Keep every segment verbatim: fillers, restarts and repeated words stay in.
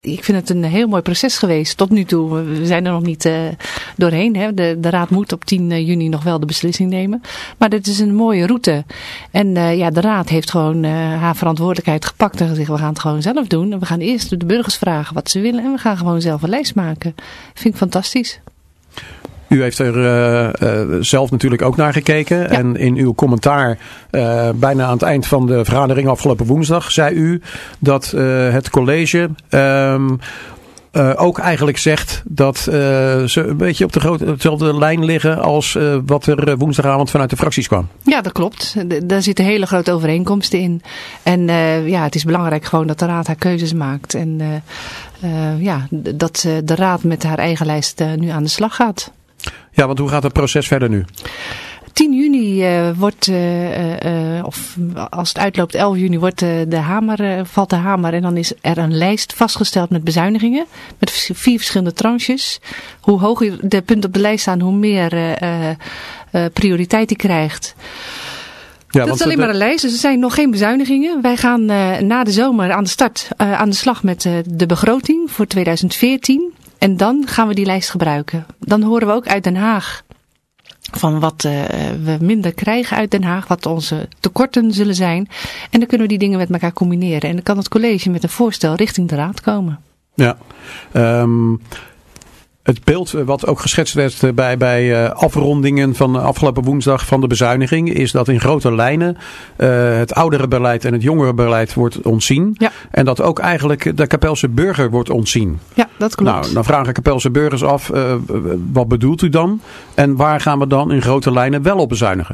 Ik vind het een heel mooi proces geweest tot nu toe. We zijn er nog niet uh, doorheen. Hè. De, de Raad moet op tien juni nog wel de beslissing nemen. Maar dit is een mooie route. En uh, ja, de Raad heeft gewoon uh, haar verantwoordelijkheid gepakt en gezegd, we gaan het gewoon zelf doen. En we gaan eerst de burgers vragen wat ze willen en we gaan gewoon zelf een lijst maken. Vind ik fantastisch. U heeft er uh, uh, zelf natuurlijk ook naar gekeken. Ja. En in uw commentaar, uh, bijna aan het eind van de vergadering afgelopen woensdag, zei u dat uh, het college um, uh, ook eigenlijk zegt dat uh, ze een beetje op de grote, dezelfde lijn liggen als uh, wat er woensdagavond vanuit de fracties kwam. Ja, dat klopt. Daar zitten hele grote overeenkomsten in. En uh, ja, het is belangrijk gewoon dat de Raad haar keuzes maakt. En uh, uh, ja, dat uh, de Raad met haar eigen lijst uh, nu aan de slag gaat. Ja, want hoe gaat het proces verder nu? tien juni uh, wordt, uh, uh, of als het uitloopt elf juni, wordt uh, de hamer, uh, valt de hamer. En dan is er een lijst vastgesteld met bezuinigingen. Met vier verschillende tranches. Hoe hoger de punten op de lijst staan, hoe meer uh, uh, prioriteit die krijgt. Ja, dat is alleen de... maar een lijst, dus er zijn nog geen bezuinigingen. Wij gaan uh, na de zomer aan de start, uh, aan de slag met uh, de begroting voor tweeduizend veertien. En dan gaan we die lijst gebruiken. Dan horen we ook uit Den Haag van wat uh, we minder krijgen uit Den Haag. Wat onze tekorten zullen zijn. En dan kunnen we die dingen met elkaar combineren. En dan kan het college met een voorstel richting de Raad komen. Ja, um... Het beeld wat ook geschetst werd bij, bij afrondingen van afgelopen woensdag van de bezuiniging is dat in grote lijnen uh, het ouderenbeleid en het jongerenbeleid wordt ontzien. Ja. En dat ook eigenlijk de Kapelse burger wordt ontzien. Ja, dat klopt. Nou, dan vragen Kapelse burgers af, uh, wat bedoelt u dan? En waar gaan we dan in grote lijnen wel op bezuinigen?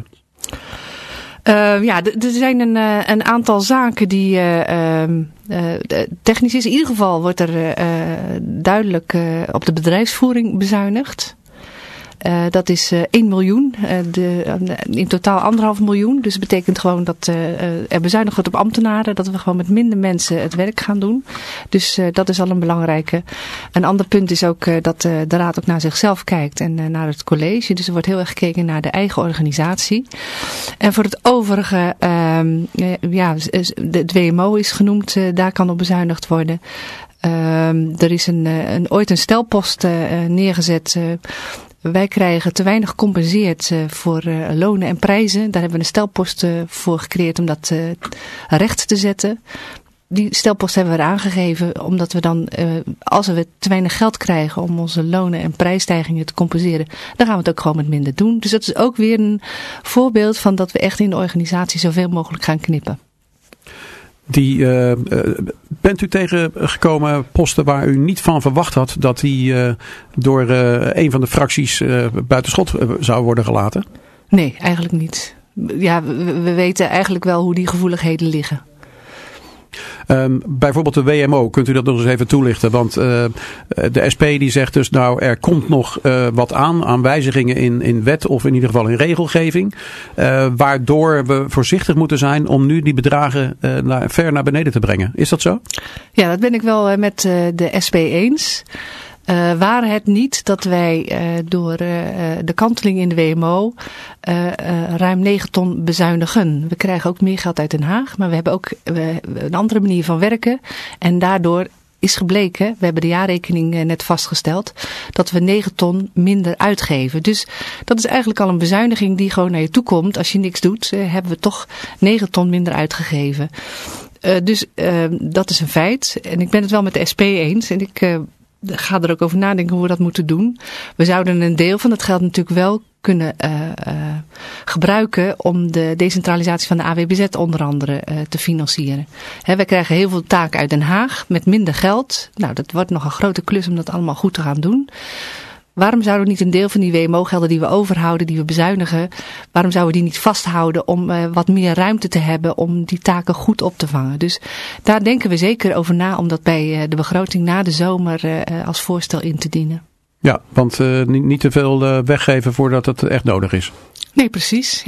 Uh, ja, er zijn een, uh, een aantal zaken die uh, uh, technisch is. In ieder geval wordt er uh, duidelijk uh, op de bedrijfsvoering bezuinigd. Uh, dat is uh, één miljoen, uh, de, uh, in totaal anderhalf miljoen. Dus dat betekent gewoon dat uh, er bezuinigd wordt op ambtenaren. Dat we gewoon met minder mensen het werk gaan doen. Dus uh, dat is al een belangrijke. Een ander punt is ook uh, dat uh, de Raad ook naar zichzelf kijkt en uh, naar het college. Dus er wordt heel erg gekeken naar de eigen organisatie. En voor het overige, uh, ja, het W M O is genoemd. Uh, daar kan op bezuinigd worden. Uh, er is een, een, ooit een stelpost uh, neergezet. Uh, Wij krijgen te weinig gecompenseerd uh, voor uh, lonen en prijzen. Daar hebben we een stelpost uh, voor gecreëerd om dat uh, recht te zetten. Die stelpost hebben we er aangegeven omdat we dan, uh, als we te weinig geld krijgen om onze lonen en prijsstijgingen te compenseren, dan gaan we het ook gewoon met minder doen. Dus dat is ook weer een voorbeeld van dat we echt in de organisatie zoveel mogelijk gaan knippen. Die, uh, uh, bent u tegengekomen posten waar u niet van verwacht had dat die uh, door uh, een van de fracties uh, buitenschot uh, zou worden gelaten? Nee, eigenlijk niet. Ja, we, we weten eigenlijk wel hoe die gevoeligheden liggen. Um, bijvoorbeeld de W M O, kunt u dat nog eens even toelichten? Want uh, de S P die zegt dus, nou er komt nog uh, wat aan, aan wijzigingen in, in wet of in ieder geval in regelgeving. Uh, waardoor we voorzichtig moeten zijn om nu die bedragen uh, naar, ver naar beneden te brengen. Is dat zo? Ja, dat ben ik wel uh, met uh, de S P eens. Uh, waren het niet dat wij uh, door uh, de kanteling in de W M O uh, uh, ruim negen ton bezuinigen. We krijgen ook meer geld uit Den Haag, maar we hebben ook uh, een andere manier van werken. En daardoor is gebleken, we hebben de jaarrekening uh, net vastgesteld, dat we negen ton minder uitgeven. Dus dat is eigenlijk al een bezuiniging die gewoon naar je toe komt. Als je niks doet, uh, hebben we toch negen ton minder uitgegeven. Uh, dus uh, dat is een feit. En ik ben het wel met de S P eens. En ik... Uh, ga er ook over nadenken hoe we dat moeten doen. We zouden een deel van het geld natuurlijk wel kunnen uh, uh, gebruiken om de decentralisatie van de A W B Z onder andere uh, te financieren. He, wij krijgen heel veel taken uit Den Haag met minder geld. Nou, dat wordt nog een grote klus om dat allemaal goed te gaan doen. Waarom zouden we niet een deel van die W M O-gelden die we overhouden, die we bezuinigen, waarom zouden we die niet vasthouden om uh, wat meer ruimte te hebben om die taken goed op te vangen? Dus daar denken we zeker over na om dat bij uh, de begroting na de zomer uh, als voorstel in te dienen. Ja, want uh, niet, niet te veel uh, weggeven voordat het echt nodig is. Nee, precies, ja.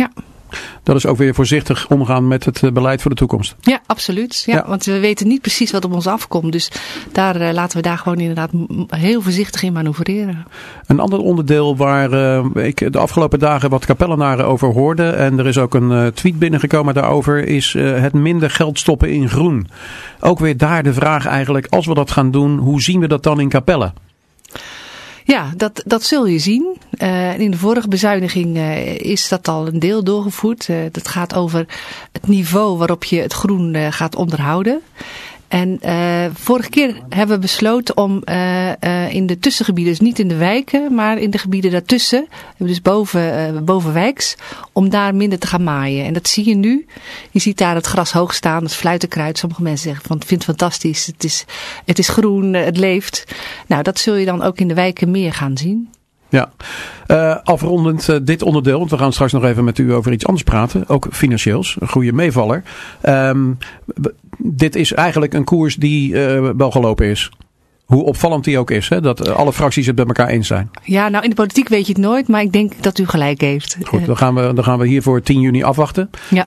Dat is ook weer voorzichtig omgaan met het uh, beleid voor de toekomst. Ja, absoluut. Ja, ja. Want we weten niet precies wat op ons afkomt. Dus daar uh, laten we daar gewoon inderdaad heel voorzichtig in manoeuvreren. Een ander onderdeel waar uh, ik de afgelopen dagen wat kapellenaren over hoorde. En er is ook een uh, tweet binnengekomen daarover. Is uh, het minder geld stoppen in groen. Ook weer daar de vraag eigenlijk. Als we dat gaan doen, hoe zien we dat dan in Capelle? Ja, dat, dat zul je zien. Uh, in de vorige bezuiniging uh, is dat al een deel doorgevoerd. Uh, dat gaat over het niveau waarop je het groen uh, gaat onderhouden. En uh, vorige keer hebben we besloten om uh, uh, in de tussengebieden, dus niet in de wijken, maar in de gebieden daartussen, dus boven, uh, bovenwijks, om daar minder te gaan maaien. En dat zie je nu. Je ziet daar het gras hoog staan, het fluitenkruid. Sommige mensen zeggen van, ik vind het fantastisch, het is, het is groen, het leeft. Nou, dat zul je dan ook in de wijken meer gaan zien. Ja, uh, afrondend uh, dit onderdeel, want we gaan straks nog even met u over iets anders praten. Ook financieels, een goede meevaller. Um, dit is eigenlijk een koers die uh, wel gelopen is. Hoe opvallend die ook is, hè? Dat uh, alle fracties het bij elkaar eens zijn. Ja, nou in de politiek weet je het nooit, maar ik denk dat u gelijk heeft. Goed, dan gaan we, dan gaan we hier voor tien juni afwachten. Ja.